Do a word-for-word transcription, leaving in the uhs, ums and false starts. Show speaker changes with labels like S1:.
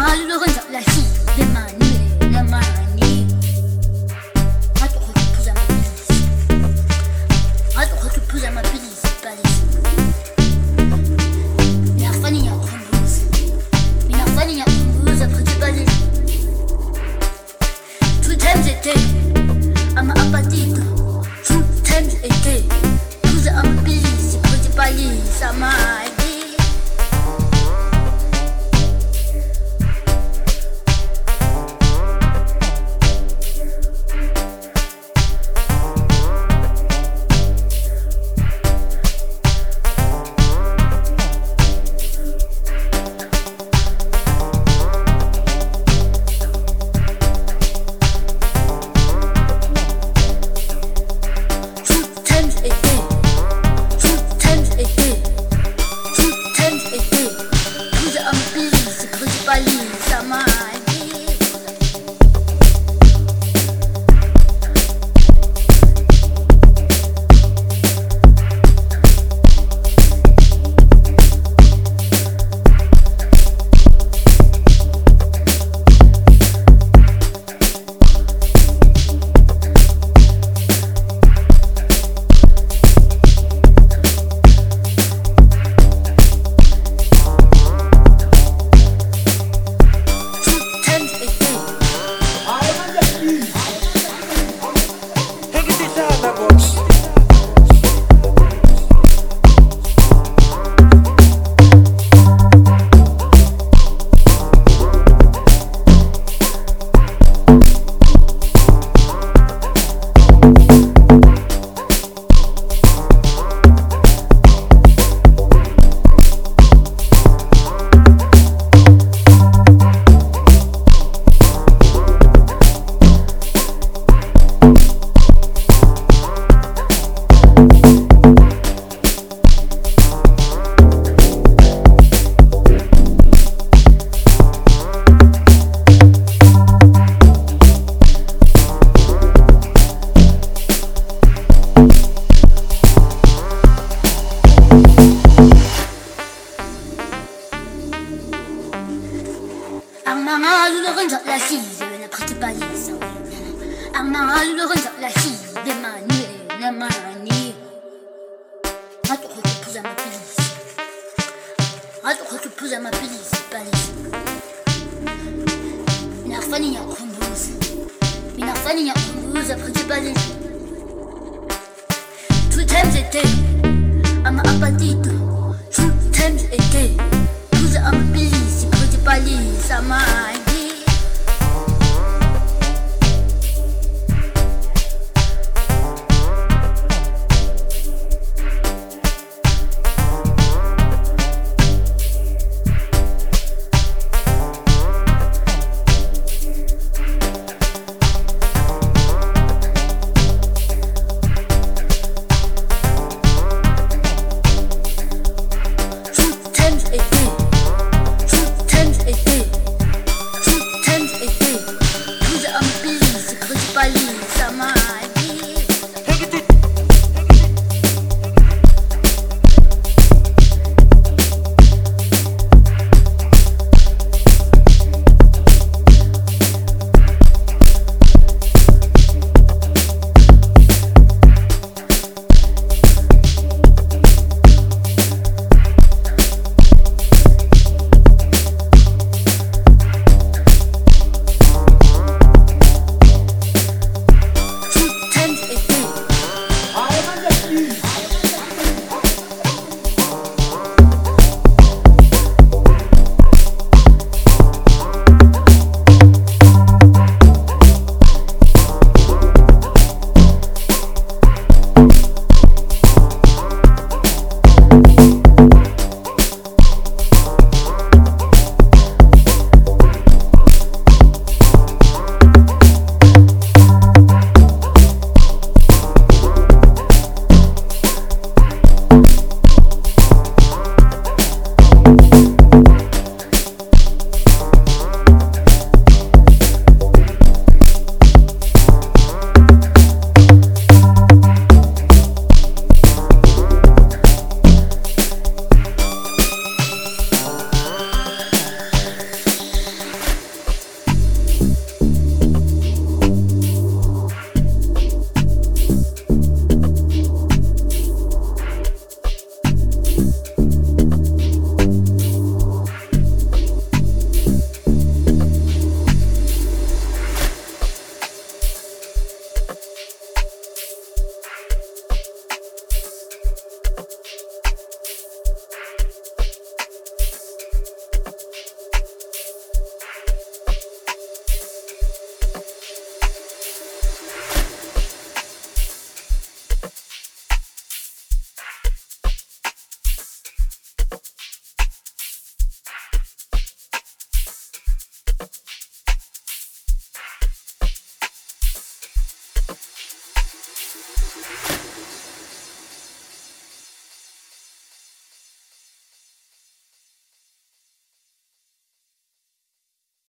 S1: mahal rin sa lasi, di mani, na mani. Ato ko pusa mabilis. Ato ko pusa mabilis, palis. Minafani niya ako ang bus. Minafani niya ako ang bus, après tu palis. Two times a day, ama apatito. Two times a day, pusa mabilis, après tu palis, sama. Ang mga lulukin sa lasi, na pagtipalis. Ang mga lulukin sa lasi, di mani, na mani. Ato ko pusa mabilis. Ato ko pusa mabilis, palis. Minafani niya ako ang bus. Minafani niya ako ang bus, après tu palis. Two times a day, ama apatito. Two times a day, pusa mabilis, après tu palis. Sama